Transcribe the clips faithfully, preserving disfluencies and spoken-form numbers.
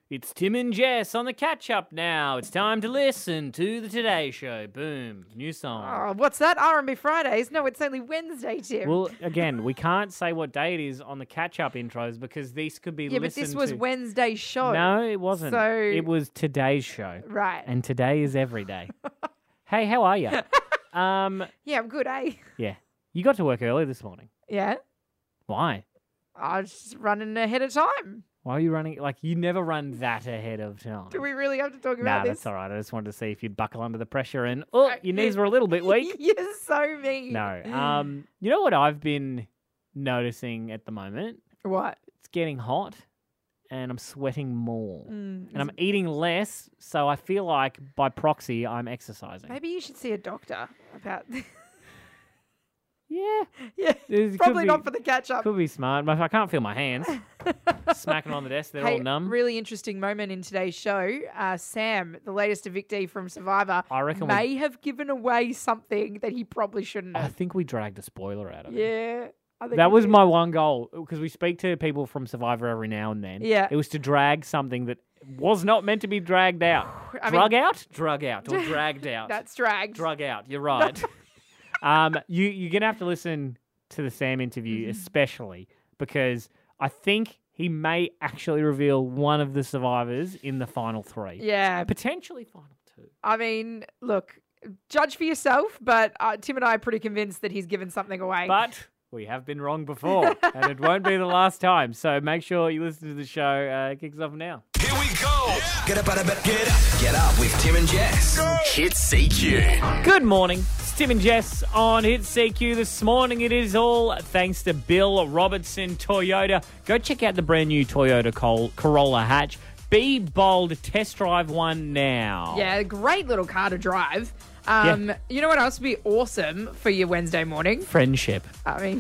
It's Tim and Jess on the catch-up now. It's time to listen to the Today Show. Boom. New song. Oh, what's that? R and B Fridays? No, it's only Wednesday, Tim. Well, again, we can't say what day it is on the catch-up intros because these could be yeah, listened but this was to... Wednesday's show. No, it wasn't. So... It was today's show. Right. And today is every day. Hey, how are you? um, Yeah, I'm good, eh? yeah. You got to work early this morning. Yeah. Why? I was just running ahead of time. Why are you running? Like, you never run that ahead of time. Do we really have to talk Nah, about this? that's all right. I just wanted to see if you'd buckle under the pressure and, oh, your knees were a little bit weak. You're so mean. No. Um, you know what I've been noticing at the moment? What? It's getting hot and I'm sweating more. Mm, and I'm eating less, so I feel like by proxy I'm exercising. Maybe you should see a doctor about this. Yeah. Yeah, It could probably be- not for the catch-up. Could be smart. but I can't feel my hands. Smacking on the desk, they're Hey, all numb. really interesting moment in today's show. Uh, Sam, the latest evictee from Survivor, I reckon we- may have given away something that he probably shouldn't I have. think we dragged a spoiler out of it. Yeah. I think That we was did. my one goal because we speak to people from Survivor every now and then. Yeah. It was to drag something that was not meant to be dragged out. I mean- Drug out? Drug out. Or dragged out. That's dragged. Drug out. You're right. um, you, you're going to have to listen to the Sam interview, especially because I think he may actually reveal one of the survivors in the final three. Yeah. Potentially final two. I mean, look, judge for yourself, but uh, Tim and I are pretty convinced that he's given something away. But we have been wrong before, and it won't be the last time. So make sure you listen to the show. Uh, it kicks off now. Here we go. Get up out of bed. Get up. Get up with Tim and Jess. Hit C Q. Good morning. It's Tim and Jess on Hit C Q. This morning it is all thanks to Bill Robertson Toyota. Go check out the brand new Toyota Col- Corolla hatch. Be bold. Test drive one now. yeah, great little car to drive. Um, Yeah. You know what else would be awesome for your Wednesday morning? Friendship. I mean,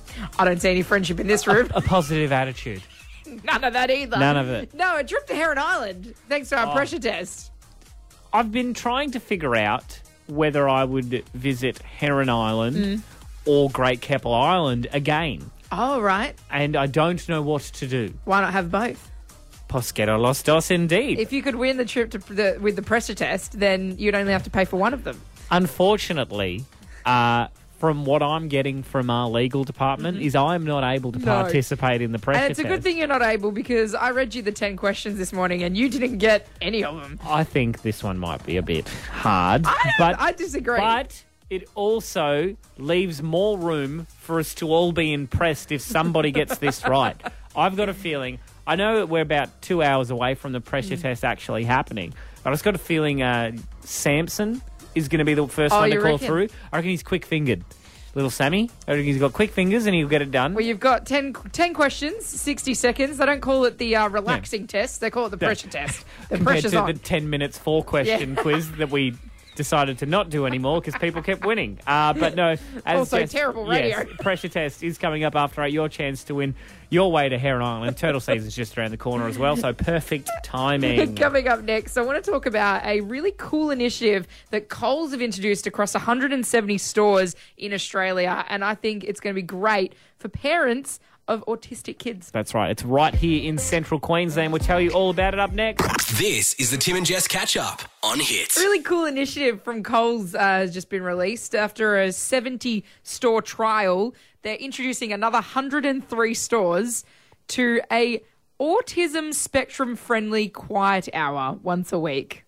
I don't see any friendship in this room. A positive attitude. None of that either. None of it. No, a trip to Heron Island, thanks to our Oh. pressure test. I've been trying to figure out whether I would visit Heron Island Mm. or Great Keppel Island again. Oh, right. And I don't know what to do. Why not have both? Posquero los dos, indeed. If you could win the trip to the, with the pressure test, then you'd only have to pay for one of them. Unfortunately, uh, from what I'm getting from our legal department, is I'm not able to Mm-hmm. No. participate in the pressure And it's a test. good thing you're not able because I read you the ten questions this morning and you didn't get any of them. I think this one might be a bit hard, I, but I disagree. but it also leaves more room for us to all be impressed if somebody gets this right. I've got a feeling. I know that we're about two hours away from the Mm. pressure test actually happening, but I've just got a feeling uh, Samson is going to be the first Oh, one to you call reckon? through. I reckon he's quick-fingered. Little Sammy. I reckon he's got quick fingers and he'll get it done. Well, you've got ten, ten questions, sixty seconds. They don't call it the uh, relaxing test. They call it the Yeah. pressure test. The Compared pressure's to on. the ten minutes four-question Yeah. quiz that we decided to not do anymore because people kept winning. Uh, but no, as Also Jess- terrible yes, radio. pressure test is coming up after eight. Your chance to win your way to Heron Island. Turtle season's just around the corner as well, so perfect timing. Coming up next, I want to talk about a really cool initiative that Coles have introduced across one hundred seventy stores in Australia, and I think it's going to be great for parents of autistic kids. That's right. It's right here in central Queensland. We'll tell you all about it up next. This is the Tim and Jess catch up on Hit. Really cool initiative from Coles uh, has just been released after a seventy store trial. They're introducing another one hundred three stores to a autism spectrum friendly quiet hour once a week.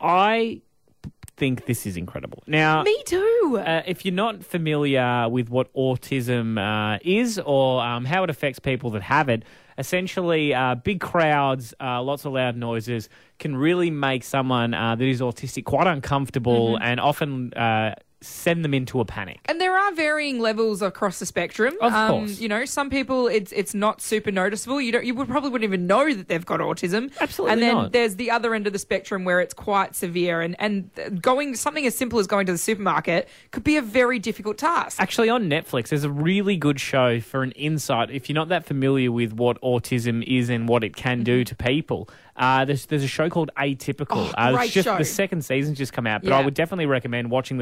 I think this is incredible. Now, Me too. Uh, if you're not familiar with what autism uh, is or um, how it affects people that have it, essentially uh, big crowds, uh, lots of loud noises can really make someone uh, that is autistic quite uncomfortable and often uh, send them into a panic. And there are varying levels across the spectrum. Of um, course. You know, some people it's it's not super noticeable. You don't you would probably wouldn't even know that they've got autism. Absolutely And then not. there's the other end of the spectrum where it's quite severe and, and going something as simple as going to the supermarket could be a very difficult task. Actually, on Netflix, there's a really good show for an insight. If you're not that familiar with what autism is and what it can do to people, uh, there's there's a show called Atypical. Oh, uh, great it's just show. the second season's just come out, but Yeah. I would definitely recommend watching the first and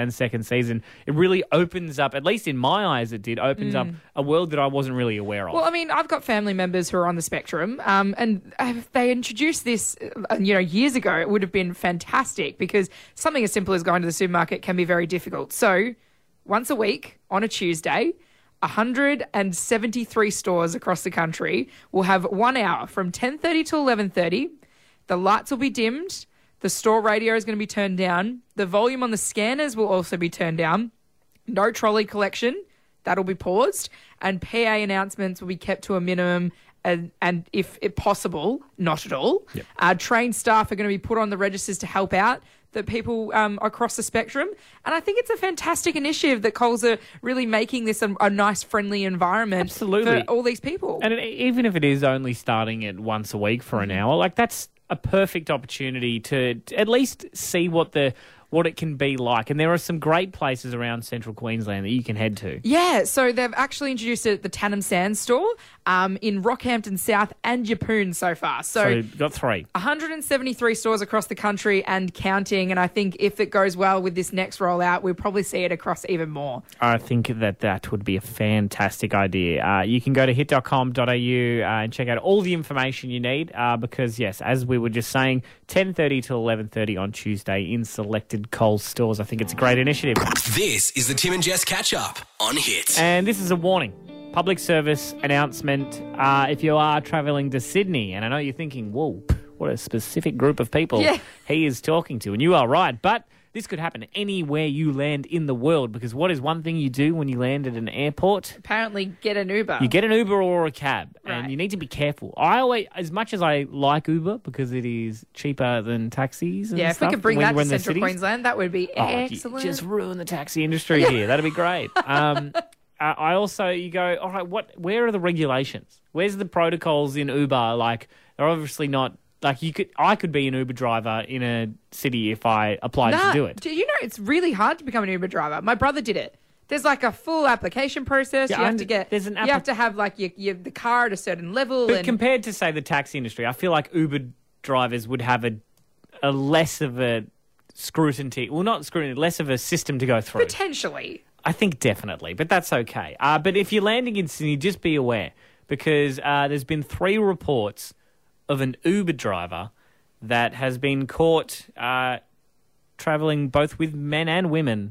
Queensland's second season, it really opens up, at least in my eyes it did, opens up a world that I wasn't really aware of. Well, I mean, I've got family members who are on the spectrum, um, and if they introduced this, uh, you know, years ago, it would have been fantastic because something as simple as going to the supermarket can be very difficult. So, once a week on a Tuesday, one hundred seventy-three stores across the country will have one hour from ten thirty to eleven thirty. The lights will be dimmed. The store radio is going to be turned down. The volume on the scanners will also be turned down. No trolley collection. That'll be paused. And P A announcements will be kept to a minimum and, and if, if possible, not at all. Yep. Uh, trained staff are going to be put on the registers to help out the people um, across the spectrum. And I think it's a fantastic initiative that Coles are really making this a, a nice, friendly environment Absolutely. for all these people. And it, even if it is only starting it once a week for an hour, like that's a perfect opportunity to, to at least see what the what it can be like. And there are some great places around central Queensland that you can head to. Yeah, so they've actually introduced it at the Tannum Sands store um, in Rockhampton South and Yeppoon so far. So, So you've got three. one hundred seventy-three stores across the country and counting. And I think if it goes well with this next rollout, we'll probably see it across even more. I think that that would be a fantastic idea. Uh, you can go to hit dot com dot a u uh, and check out all the information you need uh, because, yes, as we were just saying, ten thirty to eleven thirty on Tuesday in selected Coles stores. I think it's a great initiative. This is the Tim and Jess catch up on Hit. And this is a warning. Public service announcement. Uh, if you are travelling to Sydney, and I know you're thinking, whoa, what a specific group of people Yeah. he is talking to. And you are right. But this could happen anywhere you land in the world because what is one thing you do when you land at an airport? Apparently, get an Uber. You get an Uber or a cab, Right. and you need to be careful. I always, as much as I like Uber because it is cheaper than taxis and yeah, if stuff, we could bring when that you're to in the central cities- Queensland, that would be Oh, you excellent. just ruin the taxi industry here. That'd be great. Um, uh, I also, you go, all right, what? Where are the regulations? Where's the protocols in Uber? Like, they're obviously not. Like you could, I could be an Uber driver in a city if I applied Nah, to do it. Do you know it's really hard to become an Uber driver? My brother did it. There's like a full application process. Yeah, you have and to get. there's an you applic- have to have like your, your the car at a certain level. But and compared to say the taxi industry, I feel like Uber drivers would have a a less of a scrutiny. Well, not scrutiny, less of a system to go through. potentially. I think definitely, but that's okay. Uh, but if you're landing in Sydney, just be aware because uh, there's been three reports of an Uber driver that has been caught uh, travelling both with men and women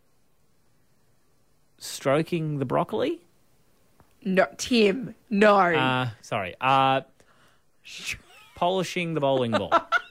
stroking the broccoli. No, Tim. No. Uh, sorry. Uh, polishing the bowling ball.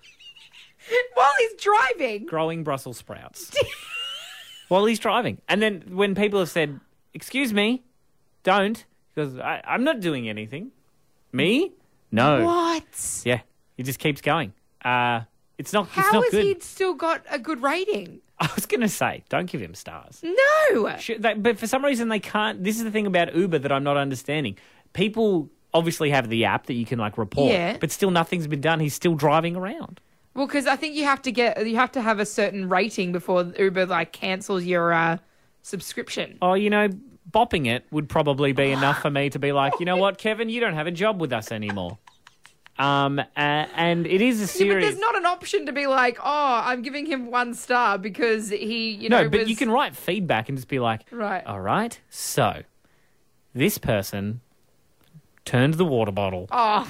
While he's driving. Growing Brussels sprouts. While he's driving. And then when people have said, excuse me, don't, because I'm not doing anything. Me? No. What? Yeah, he just keeps going. Uh, it's not, it's How not has good. he still got a good rating? I was going to say, don't give him stars. No. Should they, but for some reason they can't. This is the thing about Uber that I'm not understanding. People obviously have the app that you can like report, Yeah. but still nothing's been done. He's still driving around. Well, because I think you have to get you have to have a certain rating before Uber like cancels your uh, subscription. Oh, you know, bopping it would probably be enough for me to be like, you know what, Kevin, you don't have a job with us anymore. Um, uh, and it is a Yeah, but serious. there's not an option to be like, oh, I'm giving him one star because he, you no, know, but was... you can write feedback and just be like, Right. all right, so this person turned the water bottle Oh,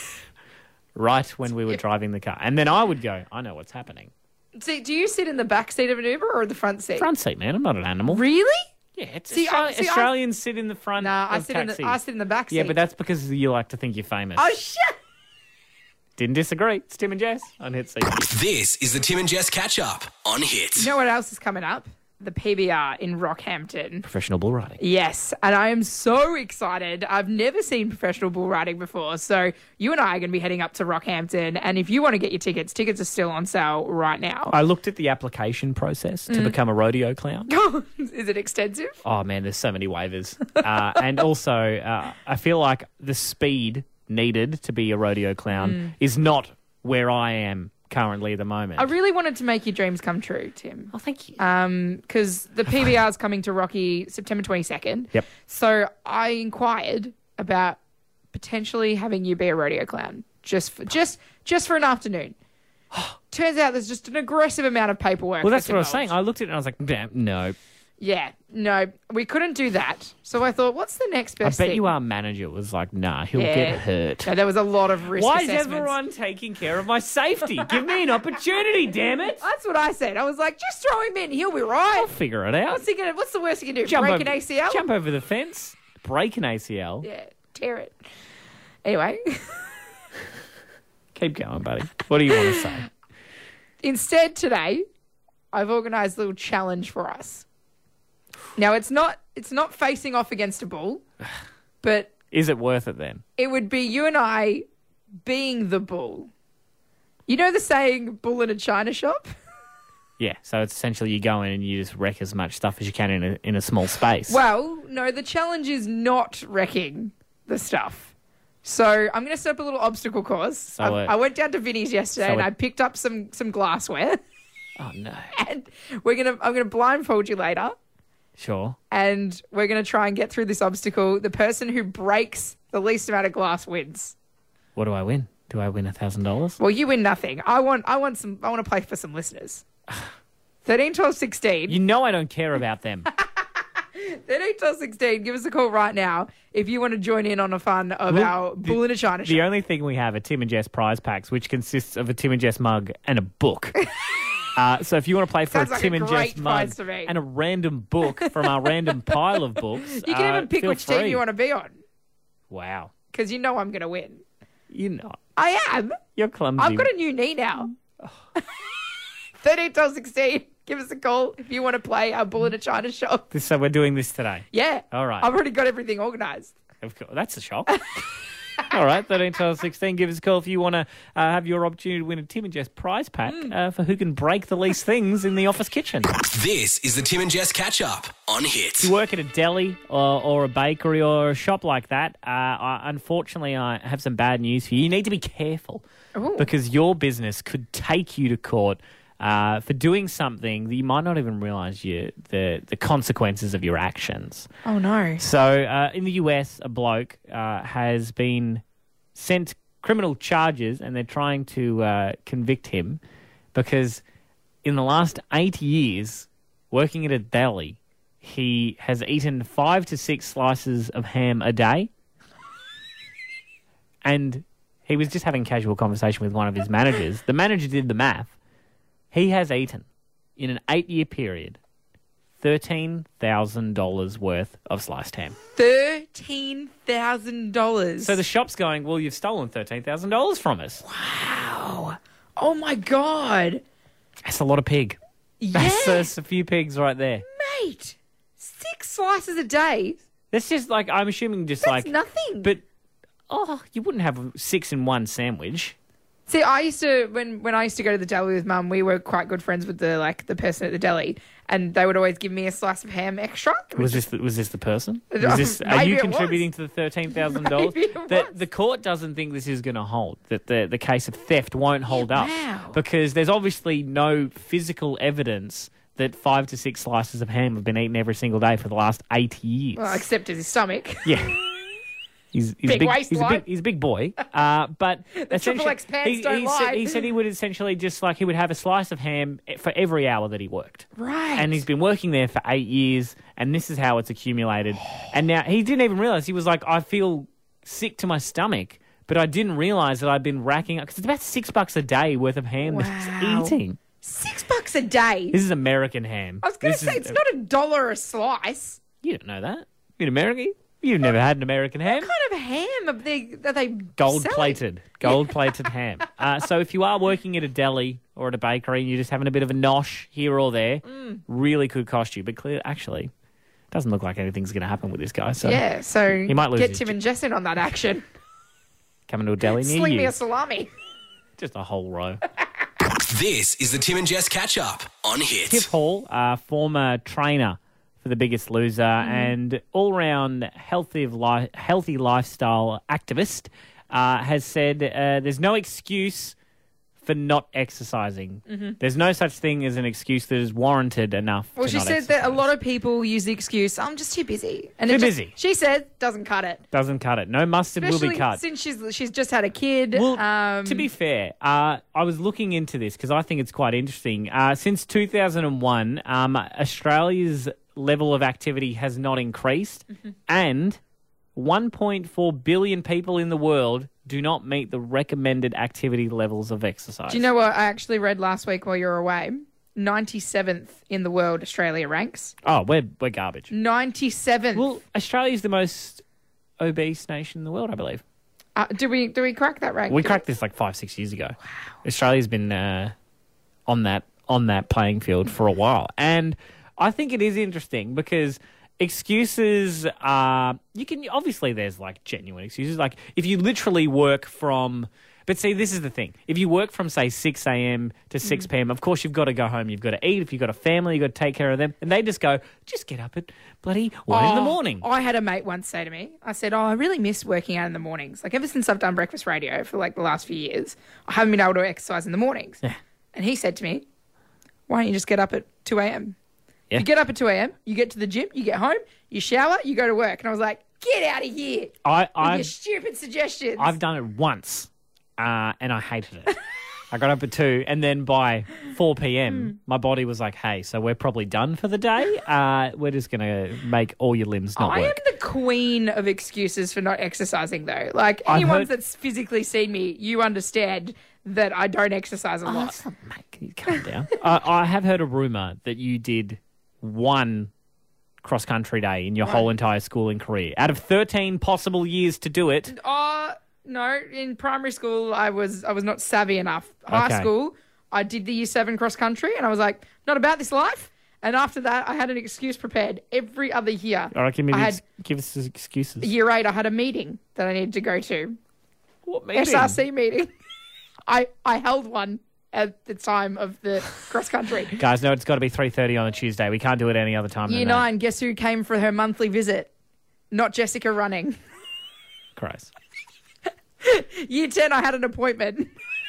right when we were driving the car, and then I would go, I know what's happening. see, do you sit in the back seat of an Uber or the front seat? Front seat, man. I'm not an animal. Really? Yeah, it's See, Austra- I- see, I- Australians sit in the front. Nah, I of sit in the taxis. I sit in the back seat. Yeah, but that's because you like to think you're famous. oh shit. Didn't disagree. It's Tim and Jess on Hit C Q. This is the Tim and Jess catch up on Hit. You know what else is coming up? The P B R in Rockhampton. Professional bull riding. Yes, and I am so excited. I've never seen professional bull riding before. So you and I are going to be heading up to Rockhampton. And if you want to get your tickets, tickets are still on sale right now. I looked at the application process Mm. to become a rodeo clown. Is it extensive? Oh, man, there's so many waivers. Uh, and also, uh, I feel like the speed needed to be a rodeo clown Mm. is not where I am currently at the moment. I really wanted to make your dreams come true, Tim. oh, thank you. Um, because the P B R is coming to Rocky September twenty-second. Yep. So I inquired about potentially having you be a rodeo clown just for, just just for an afternoon. turns out there's just an aggressive amount of paperwork. Well, that's that's what I was involved. saying. I looked at it and I was like, "Damn, no. Yeah, no, we couldn't do that. So I thought, what's the next I best bet thing? you our manager was like, nah, he'll Yeah. get hurt. No, there was a lot of risk Why is assessments. everyone taking care of my safety? Give me an opportunity, damn it. That's what I said. I was like, just throw him in. He'll be right. I'll figure it out. What's he gonna? What's the worst he can do? Jump Break over, an A C L? Jump over the fence, break an A C L. Yeah, tear it. Anyway, Keep going, buddy. What do you want to say? instead today, I've organised a little challenge for us. Now it's not it's not facing off against a bull, but Is it worth it then? it would be you and I being the bull. You know the saying, bull in a china shop? Yeah, so it's essentially you go in and you just wreck as much stuff as you can in a, in a small space. Well, no, the challenge is not wrecking the stuff. So I'm going to set up a little obstacle course. So I, it- I went down to Vinny's yesterday so and it- I picked up some some glassware. Oh, no. And we're gonna I'm gonna blindfold you later, Sure. and we're gonna try and get through this obstacle. The person who breaks the least amount of glass wins. What do I win? Do I win one thousand dollars? Well, you win nothing. I want I want some I want to play for some listeners. thirteen, twelve, sixteen. You know I don't care about them. thirteen, twelve, sixteen. Give us a call right now if you want to join in on a fun of Look, our the- bull in a china The shop. only thing we have are Tim and Jess prize packs, which consists of a Tim and Jess mug and a book. Uh, so if you want to play for Sounds a like Tim a and great Jess mug prize to me. and a random book from our random pile of books, You can uh, even pick feel which free. team you want to be on Wow. because you know I'm going to win. You're not. I am. You're clumsy. I've got a new knee now. thirteen, twelve, sixteen. Give us a call if you want to play our bull in a china shop. This- So we're doing this today. Yeah. All right. I've already got everything organised. Of course. That's a shock. All right, thirteen, twelve, sixteen. Give us a call if you want to uh, have your opportunity to win a Tim and Jess prize pack Hmm. uh, for who can break the least things in the office kitchen. This is the Tim and Jess catch up on Hit. If you work at a deli or, or a bakery or a shop like that, uh, I, unfortunately, I have some bad news for you. You need to be careful Ooh. because your business could take you to court uh, for doing something that you might not even realise you the the consequences of your actions. Oh, no. So uh, in the U S, a bloke uh, has been sent criminal charges and they're trying to uh, convict him because in the last eight years, working at a deli, he has eaten five to six slices of ham a day. And he was just having a casual conversation with one of his managers. The manager did the math. He has eaten, in an eight-year period, thirteen thousand dollars worth of sliced ham. thirteen thousand dollars. So the shop's going, well, you've stolen thirteen thousand dollars from us. Wow. Oh, my God. That's a lot of pig. Yeah. That's, that's a few pigs right there. Mate. Six slices a day. That's just like, I'm assuming just That's like... nothing. But, oh, you wouldn't have six in one sandwich. See, I used to when when I used to go to the deli with Mum, we were quite good friends with the like the person at the deli, and they would always give me a slice of ham extra. It Was this the, was this the person? Oh, Was this, are maybe you it contributing was. to the thirteen thousand dollars? Maybe it The, was. the court doesn't think this is going to hold, that the, the case of theft won't hold up. wow. Because there's obviously no physical evidence that five to six slices of ham have been eaten every single day for the last eight years. well, except in his stomach. Yeah. He's, he's, Big a big, waistline. he's, a big, he's a big boy. Uh, but essentially, X pants he, don't he, lie. Said, he said he would essentially just like he would have a slice of ham for every hour that he worked. Right. And he's been working there for eight years, and this is how it's accumulated. And now he didn't even realize. He was like, I feel sick to my stomach, but I didn't realize that I'd been racking up because it's about six bucks a day worth of ham that Wow. he's eating. Six bucks a day. This is American ham. I was going This to say is- it's not a dollar a slice. You don't know that. In America, you've never had an American ham. What kind of ham are they? Are they Gold selling? plated, gold plated ham. Uh, so if you are working at a deli or at a bakery and you're just having a bit of a nosh here or there, Mm. really could cost you. But clearly, actually, doesn't look like anything's going to happen with this guy. So Yeah. So He might lose get his Tim j- and Jess in on that action. coming to a deli near Sling you, me a salami. just a whole row. This is the Tim and Jess catch up on Hit. Tiff Hall, uh, former trainer for The Biggest Loser and all-round healthy of li- healthy lifestyle activist, uh, has said uh, there's no excuse for not exercising. Mm-hmm. There's no such thing as an excuse that is warranted enough. Well, to she not said that a exercise. lot of people use the excuse, I'm just too busy. And Too it just- busy. She said, doesn't cut it. Doesn't cut it. No mustard will Especially be cut. since she's she's just had a kid. Well, um, to be fair, uh, I was looking into this because I think it's quite interesting. Uh, since two thousand one, um, Australia's level of activity has not increased, Mm-hmm. and one point four billion people in the world do not meet the recommended activity levels of exercise. do you know what I actually read last week while you were away? ninety-seventh in the world, Australia ranks. Oh, we're we're garbage. ninety-seventh. Well, Australia's the most obese nation in the world, I believe. Uh, do we do we crack that rank? We cracked this like five, six years ago. Wow. Australia's been uh, on that on that playing field for a while, and I think it is interesting because excuses are you can obviously there's like genuine excuses. Like if you literally work from, but see, this is the thing: if you work from say six a.m. to six p.m., of course you've got to go home, you've got to eat. If you've got a family, you've got to take care of them, and they just go, just get up at bloody one in the Oh, morning. I had a mate once say to me, I said, oh, I really miss working out in the mornings. Like ever since I've done breakfast radio for like the last few years, I haven't been able to exercise in the mornings. Yeah. And he said to me, why don't you just get up at two a.m.? Yeah. You get up at two a.m., you get to the gym, you get home, you shower, you go to work. And I was like, get out of here I with your I've stupid suggestions. I've done it once, uh, and I hated it. I got up at two, and then by four p.m., my body was like, hey, so we're probably done for the day. Uh, we're just going to make all your limbs not I work. am the queen of excuses for not exercising, though. Like, I've anyone heard- that's physically seen me, you understand that I don't exercise a Oh, lot. that's not, mate, can you calm down? I, I have heard a rumour that you did one cross-country day in your whole entire schooling career. Out of thirteen possible years to do it, Oh, no. In primary school, I was I was not savvy enough. High Okay. school, I did the year seven cross country, and I was like, not about this life. And after that, I had an excuse prepared every other year. all right, give, me I the had ex- give us the excuses. year eight, I had a meeting that I needed to go to. What meeting? S R C meeting. I, I held one at the time of the cross country. Guys, no, it's got to be three thirty on a Tuesday. We can't do it any other time Year than that. nine, guess who came for her monthly visit? Not Jessica running. Christ. Year ten, I had an appointment.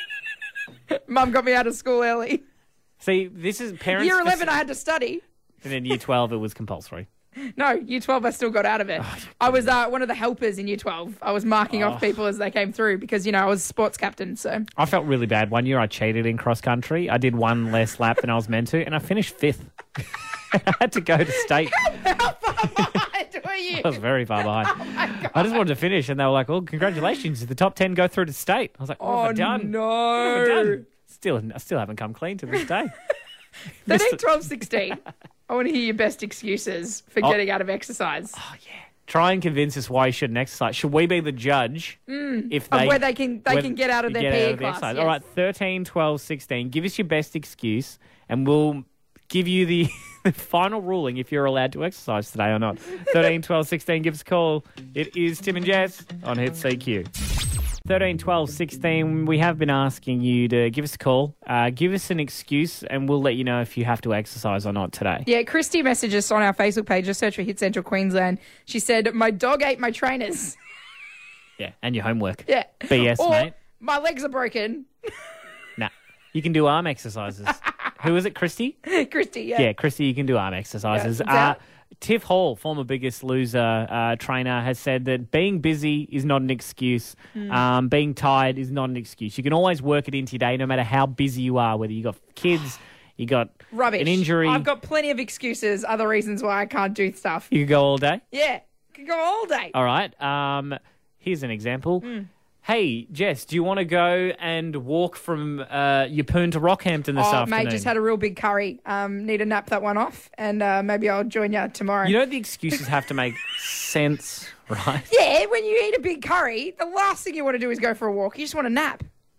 Mum got me out of school early. See, this is parents... Year eleven, I had to study. And then year twelve, it was compulsory. No, year twelve, I still got out of it. I was uh, one of the helpers in year twelve. I was marking Oh. off people as they came through because, you know, I was sports captain. So I felt really bad. One year I cheated in cross country. I did one less lap than I was meant to, and I finished fifth. I had to go to state. how far behind were you? I was very far behind. I just wanted to finish, and they were like, "Oh, congratulations! The top ten go through to state." I was like, "What Oh, have I done? no. What have I done?" Still, I still haven't come clean to this day. thirteen, twelve, sixteen. I want to hear your best excuses for Oh. getting out of exercise. Try and convince us why you shouldn't exercise. Should we be the judge if Of they where they can they whether- can get out of their get P E out of the class. exercise? yes. All right, thirteen, twelve, sixteen. Give us your best excuse, and we'll give you the, the final ruling if you're allowed to exercise today or not. thirteen, twelve, sixteen. Give us a call. It is Tim and Jess on Hit C Q. thirteen, twelve, sixteen, we have been asking you to give us a call, uh, give us an excuse, and we'll let you know if you have to exercise or not today. Yeah, Christy messaged us on our Facebook page. Just search for Hit Central Queensland. She said, my dog ate my trainers. Yeah, and your homework. Yeah. B S, or, mate. my legs are broken. Nah, you can do arm exercises. Who is it, Christy? Christy, yeah. Yeah, Christy, you can do arm exercises. Yeah, it's uh, out. Tiff Hall, former Biggest Loser uh, trainer, has said that being busy is not an excuse. Hmm. Um, being tired is not an excuse. You can always work it into your day, no matter how busy you are, whether you got kids, you got Rubbish. an injury. I've got plenty of excuses, other reasons why I can't do stuff. You could go all day. Yeah, could go all day. All right. Um, here's an example. Hmm. Hey, Jess, do you want to go and walk from uh, Yeppoon to Rockhampton this Oh, afternoon? mate, just had a real big curry. Um, need to nap that one off, and uh, maybe I'll join you tomorrow. You know the excuses have to make sense, right? yeah, when you eat a big curry, the last thing you want to do is go for a walk. You just want to nap,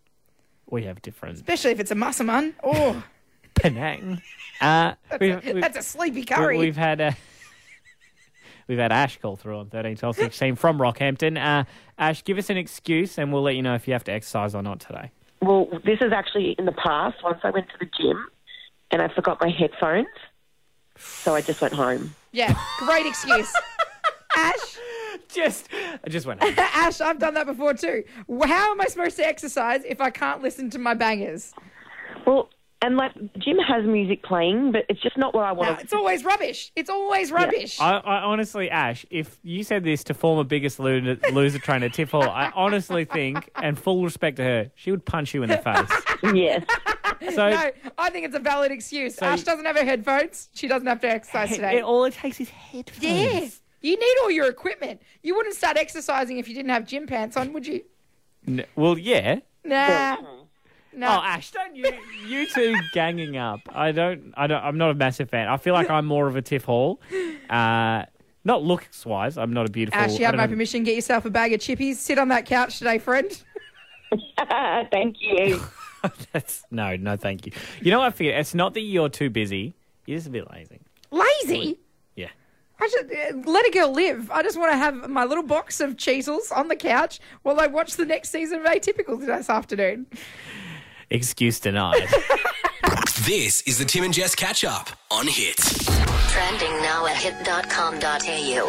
We have different especially if it's a musselman. Oh, Penang. Uh, we, we, that's a sleepy we, curry. we've had uh, we've had Ash call through on thirteen, twelve, sixteen from Rockhampton. Uh, Ash, give us an excuse, and we'll let you know if you have to exercise or not today. Well, this is actually in the past. Once I went to the gym and I forgot my headphones, so I just went home. Yeah, great excuse. Ash, just, I just went. Ash, I've done that before too. How am I supposed to exercise if I can't listen to my bangers? Well, and like the gym has music playing, but it's just not what I want. No, it's always rubbish. It's always rubbish. I, I honestly, Ash, if you said this to former Biggest Loser, loser trainer Tiff Hall, I honestly think, and full respect to her, she would punch you in the face. Yes. So No, I think it's a valid excuse. So- Ash doesn't have her headphones. She doesn't have to exercise today. it, all it takes is headphones. Yeah. You need all your equipment. You wouldn't start exercising if you didn't have gym pants on, would you? N- well, yeah. Nah. No. Oh, Ash, don't you you two ganging up? I don't. I don't. I'm not a massive fan. I feel like I'm more of a Tiff Hall. Uh, not looks wise. I'm not a beautiful. Ash, you I have don't my know- permission. Get yourself a bag of chippies. Sit on that couch today, friend. Thank you. That's no, no, thank you. You know what I figure? It's not that you're too busy. You're just a bit lazy. Lazy? Yeah. I just, uh, let a girl live. I just want to have my little box of Cheezels on the couch while I watch the next season of Atypical this afternoon. Excuse denied. This is the Tim and Jess catch up on Hits. Trending now at hit dot com dot a u.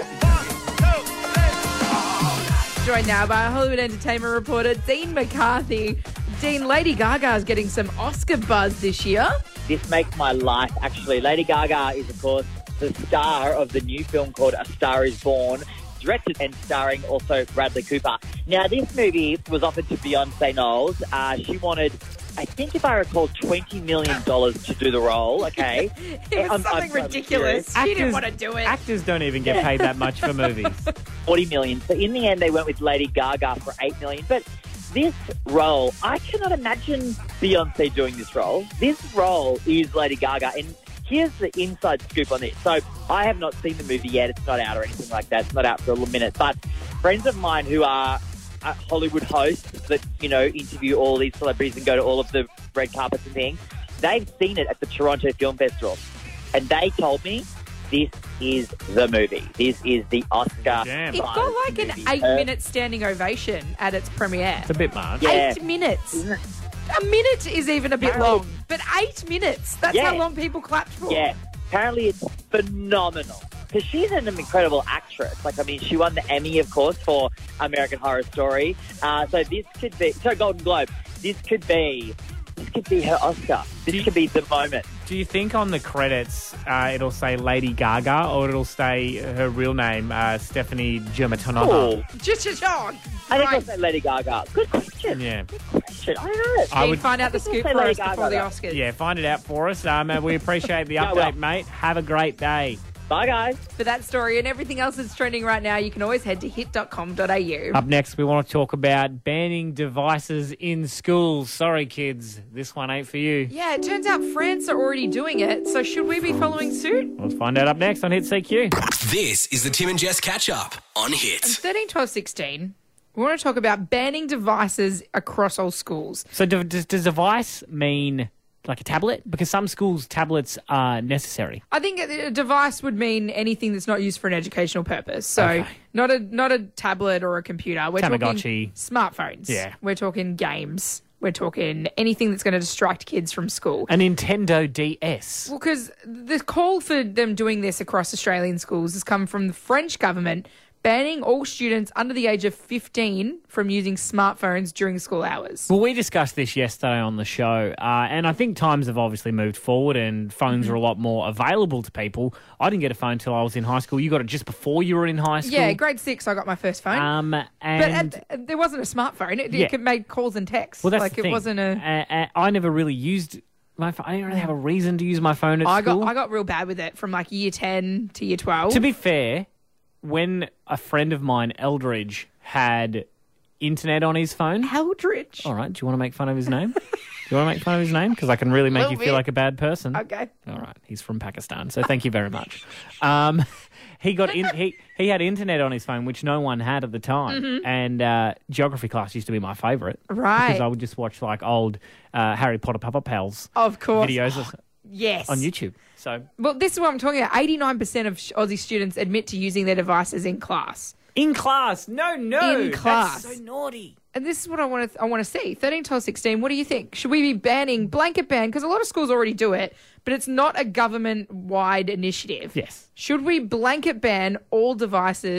Joined now by Hollywood entertainment reporter Dean McCarthy. Dean, Lady Gaga is getting some Oscar buzz this year. This makes my life, actually. Lady Gaga is, of course, the star of the new film called A Star is Born, directed and starring also Bradley Cooper. Now, this movie was offered to Beyonce Knowles. Uh, she wanted, I think if I recall, twenty million dollars to do the role, okay? It was I'm- something I'm totally ridiculous. serious. She didn't want to do it. Actors don't even get paid that much for movies. forty million dollars. So in the end, they went with Lady Gaga for eight million dollars. But this role, I cannot imagine Beyonce doing this role. This role is Lady Gaga. And here's the inside scoop on this. So I have not seen the movie yet. It's not out or anything like that. It's not out for a little minute. But friends of mine who are uh, Hollywood hosts that, you know, interview all these celebrities and go to all of the red carpets and things, they've seen it at the Toronto Film Festival. And they told me this is the movie. This is the Oscar. Damn. It got like an movie. eight-minute standing ovation at its premiere. It's a bit much. Yeah. Eight minutes. Isn't it? A minute is even a bit Apparently- long, but eight minutes. That's Yeah. how long people clapped for. Yeah, apparently it's phenomenal. Because she's an incredible actress. Like, I mean, she won the Emmy, of course, for American Horror Story. Uh, so this could be, sorry, Golden Globe. This could be, this could be her Oscar. This could be the moment. Do you think on the credits uh, it'll say Lady Gaga or it'll say her real name, uh, Stephanie Germatonova? Oh, Just, just on. I think Right. I'll say Lady Gaga. Good question. Yeah. Good question. I don't know. I Dean, would- find out the I think scoop we'll for say us Lady before the Gaga. Oscars. Yeah, find it out for us. Um, and we appreciate the Yeah, update, well. mate. Have a great day. Bye, guys. For that story and everything else that's trending right now, you can always head to hit dot com dot a u. Up next, we want to talk about banning devices in schools. Sorry, kids, this one ain't for you. Yeah, it turns out France are already doing it, so should we be following suit? Let's find out up next on Hit C Q. This is the Tim and Jess catch up on Hits. thirteen, twelve, sixteen, we want to talk about banning devices across all schools. So do, does, does device mean like a tablet? Because some schools, tablets are necessary. I think a a device would mean anything that's not used for an educational purpose. So Okay. not a not a tablet or a computer. We're Tamagotchi. talking smartphones. Yeah. We're talking games. We're talking anything that's going to distract kids from school. A Nintendo D S. Well, because the call for them doing this across Australian schools has come from the French government banning all students under the age of fifteen from using smartphones during school hours. Well, we discussed this yesterday on the show, uh, and I think times have obviously moved forward and phones Mm-hmm. are a lot more available to people. I didn't get a phone until I was in high school. You got it just before you were in high school. Yeah, grade six, I got my first phone. Um, but and at, uh, there wasn't a smartphone. It, Yeah. it could make calls and texts. well, that's like the it thing. wasn't a. Uh, uh, I never really used my phone. I didn't really have a reason to use my phone at I school. got I got real bad with it from like year ten to year twelve. To be fair, when a friend of mine, Eldridge, had internet on his phone. Eldridge. All right, do you want to make fun of his name? Do you want to make fun of his name? Because I can really make Little you feel bit. like a bad person. Okay. All right, he's from Pakistan, so thank you very much. Um, he got in, he he had internet on his phone, which no one had at the time, and uh, geography class used to be my favourite, Mm-hmm. Right. Because I would just watch like old uh, Harry Potter Papa Pals Of course. videos Yes. on YouTube. So Well, this is what I'm talking about. eighty-nine percent of sh- Aussie students admit to using their devices in class. in class, no, no, In class. that's so naughty. And this is what I want to I want to see. thirteen, twelve, sixteen, what do you think? Should we be banning, blanket ban, because a lot of schools already do it, but it's not a government-wide initiative. Yes. Should we blanket ban all devices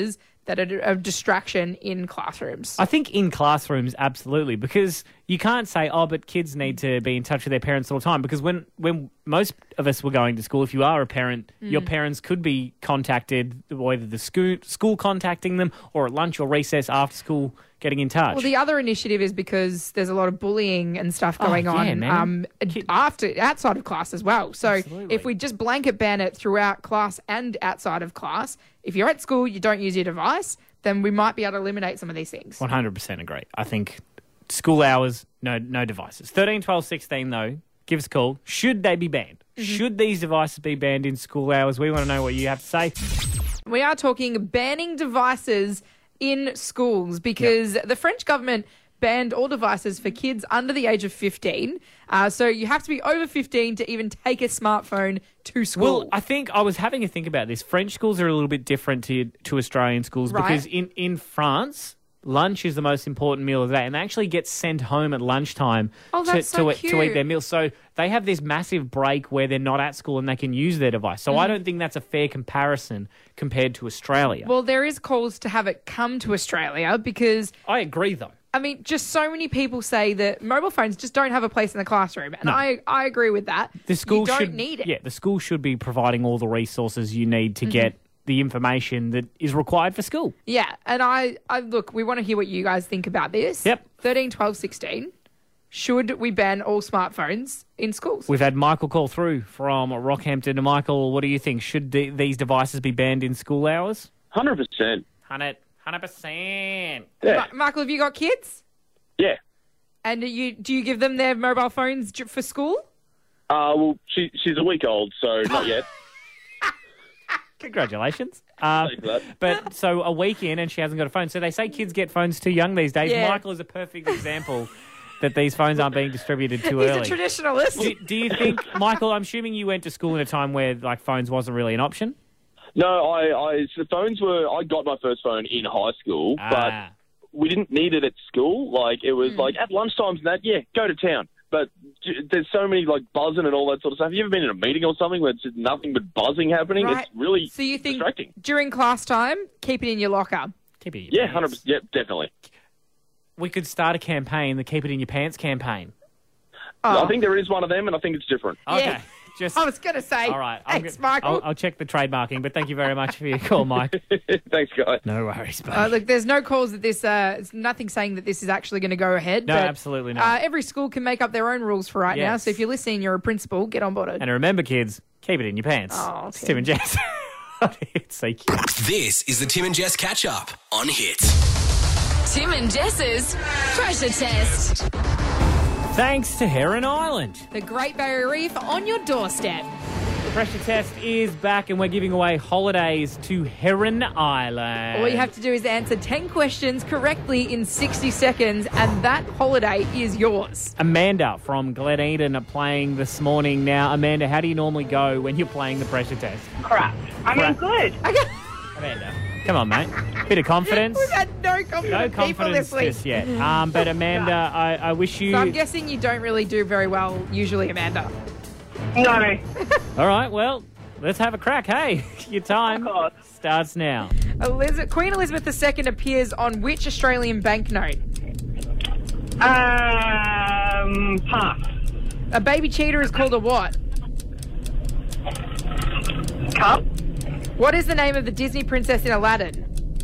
that are a distraction in classrooms. I think in classrooms, absolutely, because you can't say, oh, but kids need to be in touch with their parents all the time, because when, when most of us were going to school, if you are a parent, Mm. your parents could be contacted, whether the school, school contacting them or at lunch or recess after school getting in touch. Well, the other initiative is because there's a lot of bullying and stuff going Oh, yeah, on man. um, after outside of class as well. So Absolutely. if we just blanket ban it throughout class and outside of class, if you're at school, you don't use your device, then we might be able to eliminate some of these things. one hundred percent agree. I think school hours, no no devices. thirteen, twelve, sixteen, though, give us a call. Should they be banned? Mm-hmm. Should these devices be banned in school hours? We want to know what you have to say. We are talking banning devices in schools because the French government banned all devices for kids under the age of fifteen. Uh, so you have to be over fifteen to even take a smartphone to school. Well, I think I was having a think about this. French schools are a little bit different to, to Australian schools Right. because in, in France, lunch is the most important meal of the day, and they actually get sent home at lunchtime Oh, to, that's so to, eat- to eat cute. their meals. So they have this massive break where they're not at school and they can use their device. So I don't think that's a fair comparison compared to Australia. Well, there is calls to have it come to Australia because, I agree, though. I mean, just so many people say that mobile phones just don't have a place in the classroom. And No. I, I agree with that. The school you don't should need it. Yeah, the school should be providing all the resources you need Mm-hmm. to get the information that is required for school. Yeah, and I, I look, we want to hear what you guys think about this. Yep. thirteen, twelve, sixteen. Should we ban all smartphones in schools? We've had Michael call through from Rockhampton. And Michael, what do you think? Should the, these devices be banned in school hours? one hundred percent. one hundred percent. Yeah. Ma- Michael, have you got kids? Yeah. And do you do you give them their mobile phones j- for school? Uh, well, she, she's a week old, so not yet. Congratulations. Um, Thanks for that. but so a week in and she hasn't got a phone. So they say kids get phones too young these days. Yeah. Michael is a perfect example that these phones aren't being distributed too He's early. a traditionalist. do, do you think, Michael, I'm assuming you went to school in a time where like phones wasn't really an option? No, I, I so the phones were. I got my first phone in high school, Ah. but we didn't need it at school. Like it was like at lunchtimes and that. Yeah, go to town. But j- there's so many like buzzing and all that sort of stuff. Have you ever been in a meeting or something where it's just nothing but buzzing happening? Right. It's really So you think distracting. during class time, keep it in your locker? Keep it in your Yeah, pants. hundred percent. Yep, definitely. We could start a campaign, the Keep It In Your Pants campaign. Oh. I think there is one of them, and I think it's different. Okay. Yeah. Just I was going to say, all right. I'm thanks, go- Michael. I'll, I'll check the trademarking, but thank you very much for your call, Mike. Thanks, guys. No worries, buddy. Uh, look, there's no calls that this, uh, it's nothing saying that this is actually going to go ahead. No, but, absolutely not. Uh, every school can make up their own rules for right now. Yes. So if you're listening, you're a principal, get on board. And remember, kids, keep it in your pants. Oh, It's Tim. Tim and Jess. It's so cute. This is the Tim and Jess catch up on Hits. Tim and Jess's pressure test. Thanks to Heron Island. The Great Barrier Reef on your doorstep. The pressure test is back and we're giving away holidays to Heron Island. All you have to do is answer ten questions correctly in sixty seconds, and that holiday is yours. Amanda from Glen Eden are playing this morning. Now, Amanda, how do you normally go when you're playing the pressure test? Crap. I mean, Crap. good. Okay. Amanda, come on, mate. Bit of confidence. We've had no confident No people confidence this week. just yet. Um, but Amanda, I, I wish you... So I'm guessing you don't really do very well usually, Amanda. No. All right, well, let's have a crack. Hey, your time Of course. starts now. Eliz- Queen Elizabeth the Second appears on which Australian banknote? Um, pass. A baby cheetah is called a what? Cup. What is the name of the Disney princess in Aladdin?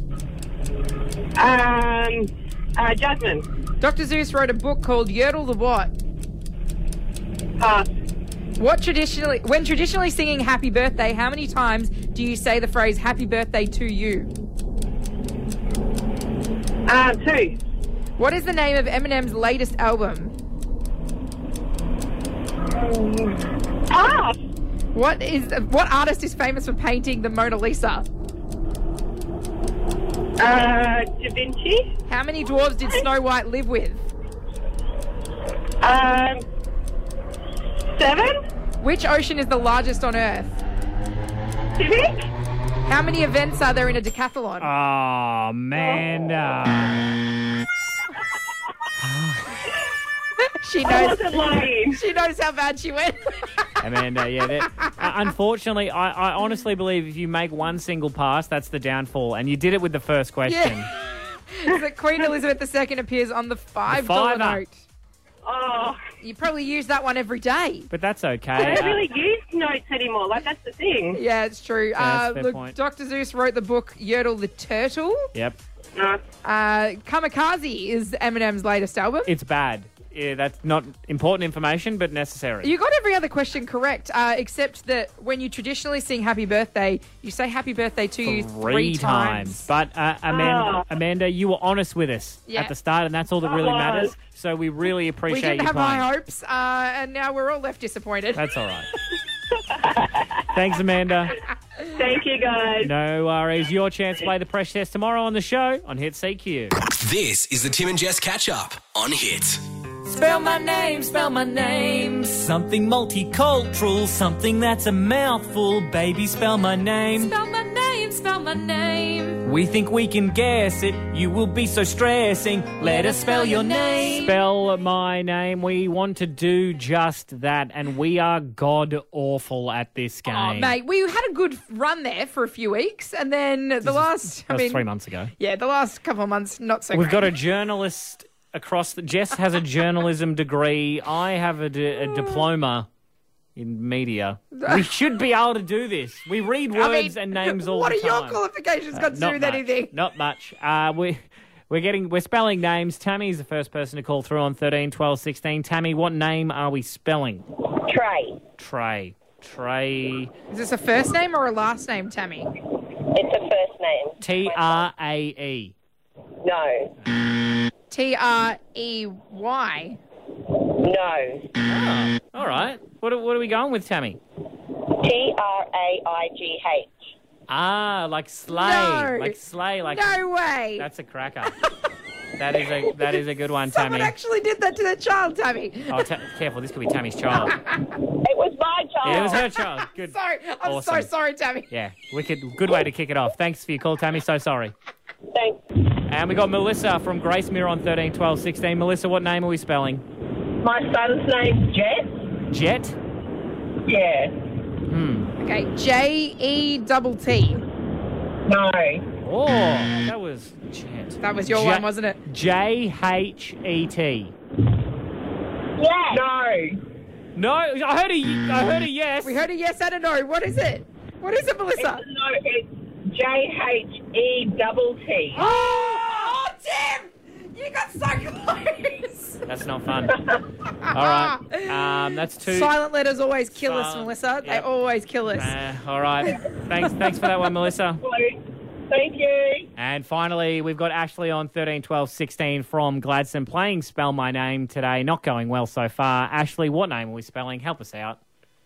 Um, uh, Jasmine. Doctor Seuss wrote a book called Yertle the what? Pass. What traditionally, when traditionally singing Happy Birthday, how many times do you say the phrase Happy Birthday to you? Um, two. What is the name of Eminem's latest album? Pass. What is what artist is famous for painting the Mona Lisa? Uh, Da Vinci. How many dwarves did Snow White live with? Um, seven. Which ocean is the largest on Earth? Pacific. How many events are there in a decathlon? Oh, Amanda. she I knows. wasn't lying. She knows how bad she went. Amanda, yeah. that- Uh, unfortunately, I, I honestly believe if you make one single pass, that's the downfall. And you did it with the first question. Is that Queen Elizabeth the Second appears on the five dollar fiver. note. Oh, You probably use that one every day. But that's I okay. don't Uh, really use notes anymore. Like, that's the thing. Yeah, it's true. that's uh, a fair look, point. Doctor Zeus wrote the book Yertle the Turtle. yep. No. Uh, Kamikaze is Eminem's latest album. It's bad. Yeah, that's not important information, but necessary. You got every other question correct, uh, except that when you traditionally sing Happy Birthday, you say Happy Birthday to you three times. But uh, Amanda, Oh. Amanda, you were honest with us Yeah. at the start, and that's all that really I was. matters. So we really We appreciate didn't you have playing. high hopes, uh, and now we're all left disappointed. That's all right. Thanks, Amanda. Thank you, guys. No worries. Your chance to play the pressure test tomorrow on the show on Hit C Q. This is the Tim and Jess catch up on Hit. Spell my name, spell my name. Something multicultural, something that's a mouthful. Baby, spell my name. Spell my name, spell my name. We think we can guess it. You will be so stressing. Let us spell your name. Spell my name. We want to do just that, and we are god awful at this game. Oh, mate, we had a good run there for a few weeks, and then the last, That I was mean, three months ago. yeah, the last couple of months, not so We've great. got a journalist across the... Jess has a journalism degree. I have a, di- a diploma in media. We should be able to do this. We read words I mean, and names all what the are your time. qualifications got to do Not with much. anything? Not much. Uh, we... We're getting, we're spelling names. Tammy's the first person to call through on thirteen, twelve, sixteen. Tammy, what name are we spelling? Trey. Trey. Trey. Is this a first name or a last name, Tammy? It's a first name. T R A E. No. T R E Y. No. Oh, all right. What are, what are we going with, Tammy? T R A I G H. Ah, like sleigh. No. Like sleigh. Like No way. That's a cracker. That is a that is a good one, Someone Tammy. actually did that to their child, Tammy. Oh, ta- careful. This could be Tammy's child. It was my child. Yeah, it was her child. Good. Sorry, I'm Awesome. so sorry, Tammy. Yeah, wicked. Good way to kick it off. Thanks for your call, Tammy. So sorry. Thanks. And we got Melissa from Grace Mirror on thirteen, twelve, sixteen. Melissa, what name are we spelling? My son's name's Jess. Jet? Yeah. Hmm. Okay, J E double T. No. Oh, that was Jet. That was your J- one, wasn't it? J H E T. Yeah. No. No, I heard a, I heard a yes. We heard a yes and a no. What is it? What is it, Melissa? No, it's J H E double T. Oh, Tim! You got so close. That's not fun. All right. Um, that's two. Silent letters always kill us, Silent- Melissa. They yep. always kill us. Uh, all right. Thanks, thanks for that one, Melissa. Thank you. And finally, we've got Ashley on thirteen, twelve, sixteen from Gladstone playing Spell My Name today. Not going well so far. Ashley, what name are we spelling? Help us out.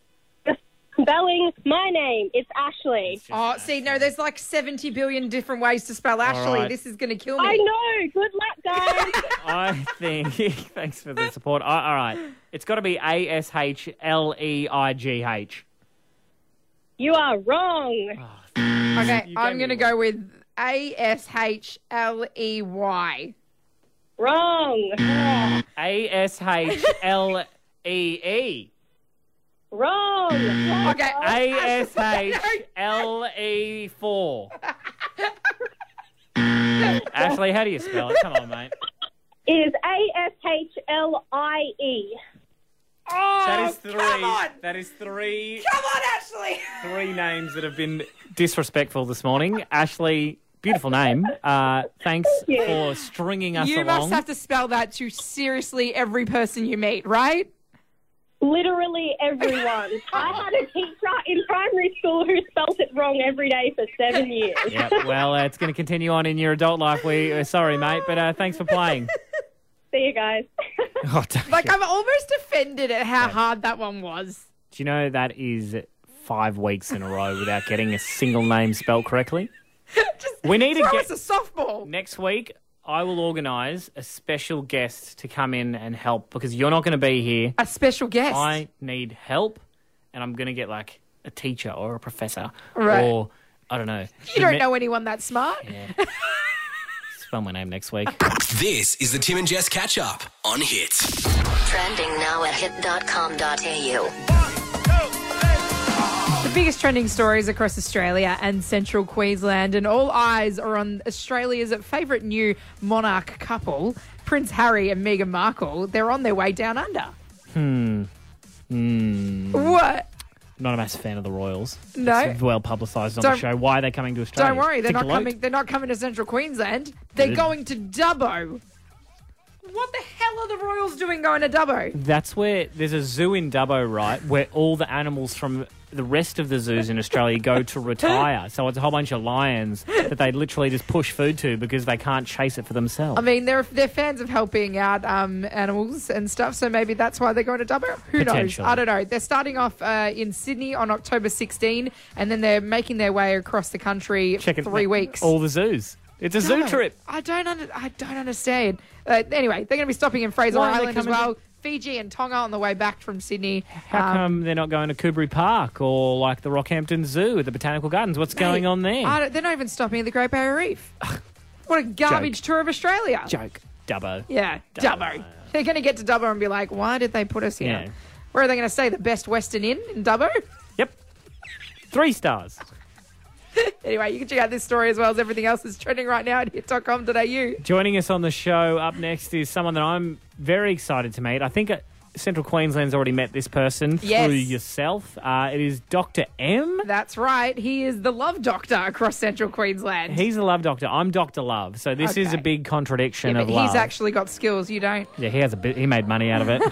Spelling my name. It's Ashley. Oh, see, no, there's like seventy billion different ways to spell Ashley. right. This is going to kill me. I know. Good luck, guys. I think. Thanks for the support. All all right. It's got to be A S H L E I G H. You are wrong. Okay, You I'm gave me going to go with A S H L E Y. Wrong. A S H L E E. Wrong. Okay. A S H L E four. Ashley, how do you spell it? Come on, mate. It is A S H L I E. Oh, That is three. come on. That is three. Come on, Ashley. Three names that have been disrespectful this morning. Ashley, beautiful name. Uh, thanks you. for stringing us You along. must have to spell that to seriously every person you meet, right? Literally everyone. I had a teacher in primary school who spelt it wrong every day for seven years. Yeah, well, uh, it's going to continue on in your adult life. We, uh, sorry, mate, but uh, thanks for playing. See you guys. Oh, don't Like, you- I'm almost offended at how hard that one was. Do you know that is five weeks in a row without getting a single name spelled correctly? Just We need to throw get- us a softball. Next week, I will organise a special guest to come in and help because you're not going to be here. A special guest. I need help, and I'm going to get like a teacher or a professor Right. or I don't know. You don't know anyone that smart. Yeah. Spell my name next week. This is the Tim and Jess catch up on Hit. Trending now at hit dot com dot a u. The biggest trending stories across Australia and central Queensland, and all eyes are on Australia's favourite new monarch couple, Prince Harry and Meghan Markle. They're on their way down under. Hmm. Hmm. What? Not a massive fan of the Royals. No. It's well publicised on Don't- the show. Why are they coming to Australia? Don't worry, they're Think not a lot? coming. They're not coming to central Queensland. They're Good. going to Dubbo. What the hell are the Royals doing going to Dubbo? That's where there's a zoo in Dubbo, right, where all the animals from the rest of the zoos in Australia go to retire. So it's a whole bunch of lions that they literally just push food to because they can't chase it for themselves. I mean, they're they're fans of helping out um, animals and stuff, so maybe that's why they're going to Dubbo. Who knows? Potentially. I don't know. They're starting off uh, in Sydney on October sixteenth, and then they're making their way across the country Check it- three weeks. All the zoos. It's a zoo Dubbo. trip. I don't. Under, I don't understand. Uh, anyway, they're going to be stopping in Fraser Why are they Island as coming well. Fiji and Tonga on the way back from Sydney. How Um, come they're not going to Coogbury Park or like the Rockhampton Zoo at the Botanical Gardens? What's going on there? I don't- they're not even stopping at the Great Barrier Reef. What a garbage tour of Australia. Joke. Dubbo. Yeah, Dubbo. They're going to get to Dubbo and be like, why did they put us here? Yeah. Where are they going to stay? The Best Western Inn in Dubbo? Yep. Three stars. Anyway, you can check out this story as well as everything else that's trending right now at hit dot com dot a u. Joining us on the show up next is someone that I'm very excited to meet. I think uh, Central Queensland's already met this person Yes. through yourself. Uh, it is Doctor M. That's right. He is the love doctor across central Queensland. He's a love doctor. I'm Doctor Love. So this is a Okay. big contradiction yeah, of but love. he's actually got skills. You don't. Yeah, he has a bit. He made money out of it.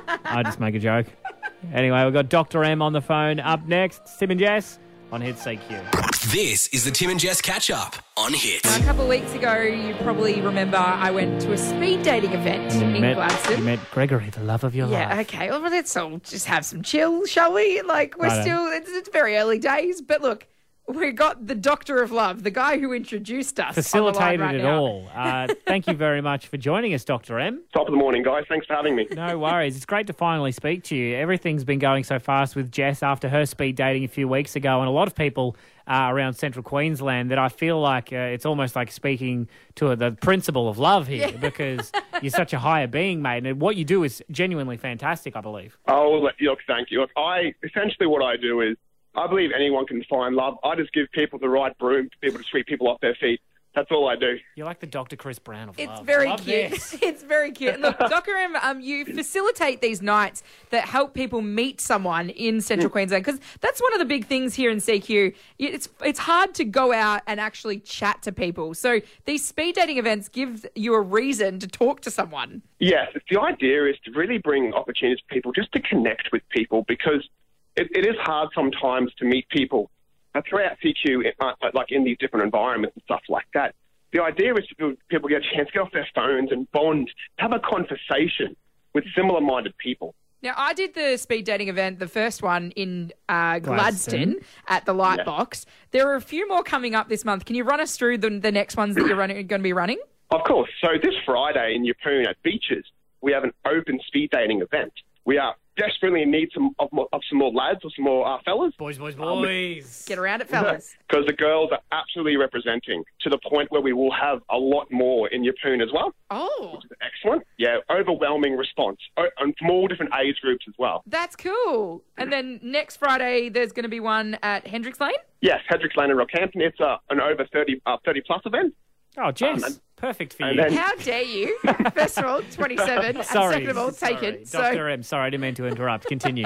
I just make a joke. Anyway, we've got Doctor M on the phone. Up next, Tim and Jess on Hit C Q. This is the Tim and Jess catch up on Hit. Now, a couple of weeks ago, you probably remember I went to a speed dating event And in you met, Gladstone. you met Gregory, the love of your Yeah, life. okay. Well, let's all just have some chill, shall we? Like, we're Righto. still, it's, it's very early days, but look, we got the Doctor of Love, the guy who introduced us. Facilitated on the line right it now. all. Uh, thank you very much for joining us, Doctor M. Top of the morning, guys. Thanks for having me. No worries. It's great to finally speak to you. Everything's been going so fast with Jess after her speed dating a few weeks ago, and a lot of people uh, around central Queensland that I feel like uh, it's almost like speaking to the principle of love here because you're such a higher being, mate, and what you do is genuinely fantastic, I believe. Oh, look, thank you. Look, I essentially what I do is I believe anyone can find love. I just give people the right broom for people to sweep people off their feet. That's all I do. You're like the Doctor Chris Brown of It's love. very Love cute. this. It's very cute. Look, Doctor M, um, you facilitate these nights that help people meet someone in central Queensland because that's one of the big things here in C Q. It's it's hard to go out and actually chat to people. So these speed dating events give you a reason to talk to someone. Yes, the idea is to really bring opportunities for people just to connect with people because it, it is hard sometimes to meet people uh, throughout C Q, uh, like in these different environments and stuff like that. The idea is to people get a chance to get off their phones and bond, have a conversation with similar-minded people. Now, I did the speed dating event, the first one in uh, Gladstone, Gladstone. at the Lightbox. There are a few more coming up this month. Can you run us through the, the next ones that you're running, going to be running? Of course. So this Friday in Yeppoon at Beaches, we have an open speed dating event. We are desperately in need some, of, more, of some more lads or some more uh, fellas. Boys, boys, boys. Get around it, fellas. Because the girls are absolutely representing to the point where we will have a lot more in Yeppoon as well. Oh, Which is excellent. Yeah, overwhelming response. O- and from all different age groups as well. that's cool. And then next Friday, there's going to be one at Hendricks Lane. Yes, Hedrick Lane and Rockhampton. It's uh, an over thirty, uh, thirty plus event. Oh, Jess. Um, and- Perfect for and you. then- How dare you? First of all, twenty-seven. And Sorry. second of all, sorry. taken. Doctor So M, sorry, I didn't mean to interrupt. Continue.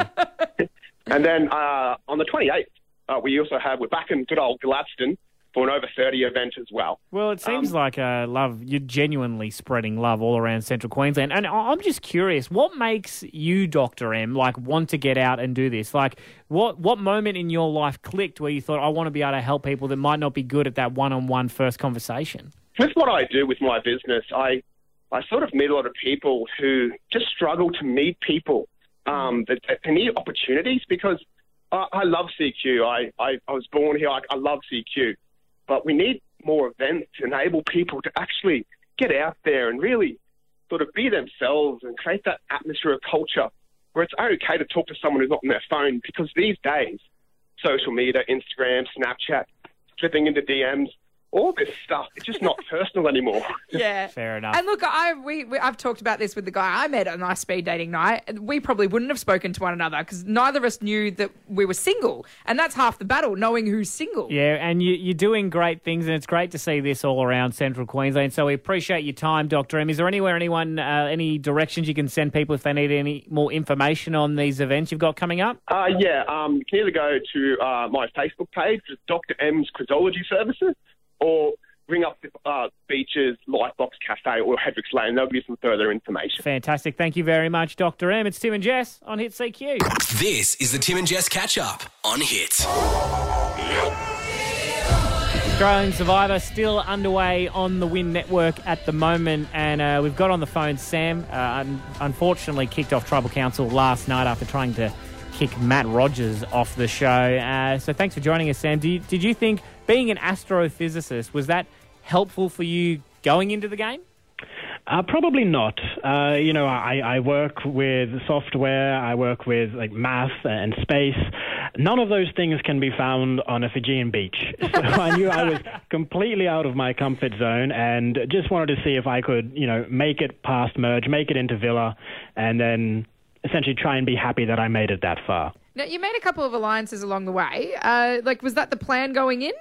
And then uh, on the twenty-eighth, uh, we also have, we're back in good old Gladstone for an over thirty event as well. Well, it seems Um, like uh, love. You're genuinely spreading love all around central Queensland, and I- I'm just curious, what makes you, Doctor M, like want to get out and do this? Like, what what moment in your life clicked where you thought, I want to be able to help people that might not be good at that one-on-one first conversation? With what I do with my business, I I sort of meet a lot of people who just struggle to meet people um, that, that need opportunities because I, I love C Q. I, I, I was born here. I, I love C Q. But we need more events to enable people to actually get out there and really sort of be themselves and create that atmosphere of culture where it's okay to talk to someone who's not on their phone because these days, social media, Instagram, Snapchat, slipping into D Ms, all this stuff, it's just not personal anymore. Yeah, fair enough. And look, I we, we I've talked about this with the guy I met on our speed dating night. We probably wouldn't have spoken to one another because neither of us knew that we were single, and that's half the battle, knowing who's single. Yeah, and you, you're doing great things, and it's great to see this all around Central Queensland. So we appreciate your time, Doctor M. Is there anywhere, anyone, uh, any directions you can send people if they need any more information on these events you've got coming up? Uh, yeah, um, you can either go to uh, my Facebook page, which is Doctor M's Quizology Services, or ring up the uh, Beaches, Lightbox Cafe, or Hedricks Lane. They'll give you some further information. Fantastic. Thank you very much, Doctor M. It's Tim and Jess on Hit C Q. This is the Tim and Jess catch-up on Hit. Australian Survivor still underway on the Win Network at the moment, and uh, we've got on the phone Sam. Uh, un- unfortunately kicked off Tribal Council last night after trying to kick Matt Rogers off the show. Uh, so thanks for joining us, Sam. Did you, did you think being an astrophysicist, was that helpful for you going into the game? Uh, probably not. Uh, you know, I, I work with software, I work with like math and space. None of those things can be found on a Fijian beach. So I knew I was completely out of my comfort zone and just wanted to see if I could, you know, make it past merge, make it into Villa, and then essentially try and be happy that I made it that far. Now, you made a couple of alliances along the way. Uh, like, was that the plan going in?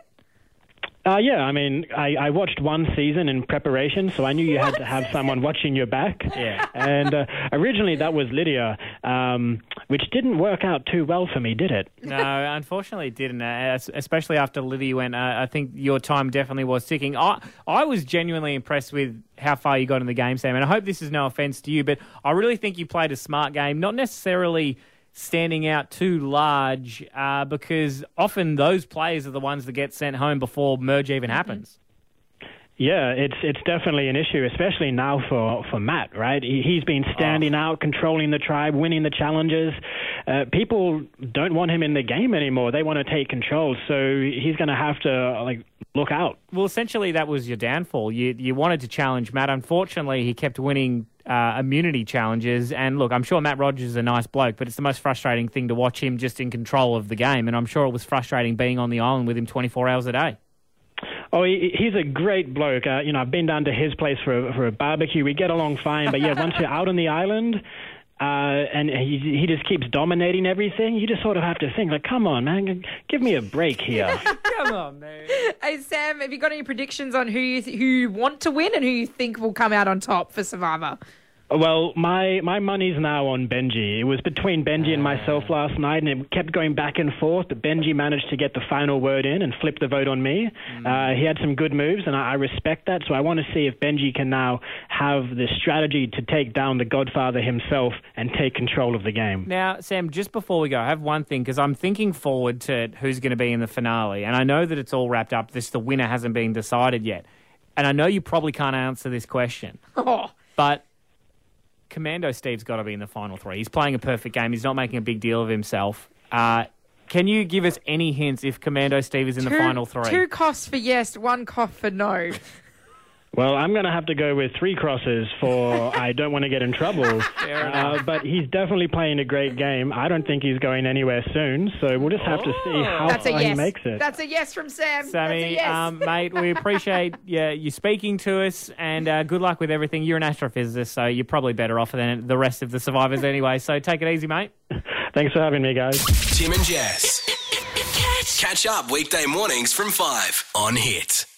Uh, yeah, I mean, I, I watched one season in preparation, so I knew you had to have someone watching your back. Yeah. And uh, originally that was Lydia, um, which didn't work out too well for me, did it? No, unfortunately it didn't, uh, especially after Lydia went. Uh, I think your time definitely was ticking. I, I was genuinely impressed with how far you got in the game, Sam, and I hope this is no offence to you, but I really think you played a smart game, not necessarily standing out too large, uh, because often those players are the ones that get sent home before merge even happens. Yeah, it's it's definitely an issue, especially now for, for Matt, right? He, he's been standing oh. out, controlling the tribe, winning the challenges. Uh, people don't want him in the game anymore. They want to take control, so he's going to have to like look out. Well, essentially that was your downfall. You you wanted to challenge Matt. Unfortunately, he kept winning uh, immunity challenges. And look, I'm sure Matt Rogers is a nice bloke, but it's the most frustrating thing to watch him just in control of the game. And I'm sure it was frustrating being on the island with him twenty-four hours a day. Oh, he, he's a great bloke. Uh, you know, I've been down to his place for a, for a barbecue. We get along fine. But yeah, once you're out on the island, uh, and he he just keeps dominating everything, you just sort of have to think, like, come on, man, give me a break here. Come on, man. Hey, Sam, have you got any predictions on who you, th- who you want to win and who you think will come out on top for Survivor? Well, my, my money's now on Benji. It was between Benji and myself last night, and it kept going back and forth, but Benji managed to get the final word in and flip the vote on me. Mm. Uh, he had some good moves, and I, I respect that, so I want to see if Benji can now have the strategy to take down the Godfather himself and take control of the game. Now, Sam, just before we go, I have one thing, because I'm thinking forward to who's going to be in the finale, and I know that it's all wrapped up. This the winner hasn't been decided yet, and I know you probably can't answer this question, oh. but Commando Steve's got to be in the final three. He's playing a perfect game. He's not making a big deal of himself. Uh, can you give us any hints if Commando Steve is in two, the final three? Two coughs for yes, one cough for no. Well, I'm going to have to go with three crosses for I don't want to get in trouble. uh, but he's definitely playing a great game. I don't think he's going anywhere soon, so we'll just have oh. to see how That's far yes. he makes it. That's a yes from Sam. Sammy, That's a yes. um, mate, we appreciate yeah, you speaking to us, and uh, good luck with everything. You're an astrophysicist, so you're probably better off than the rest of the survivors anyway, so take it easy, mate. Thanks for having me, guys. Tim and Jess. Catch up weekday mornings from five on Hit.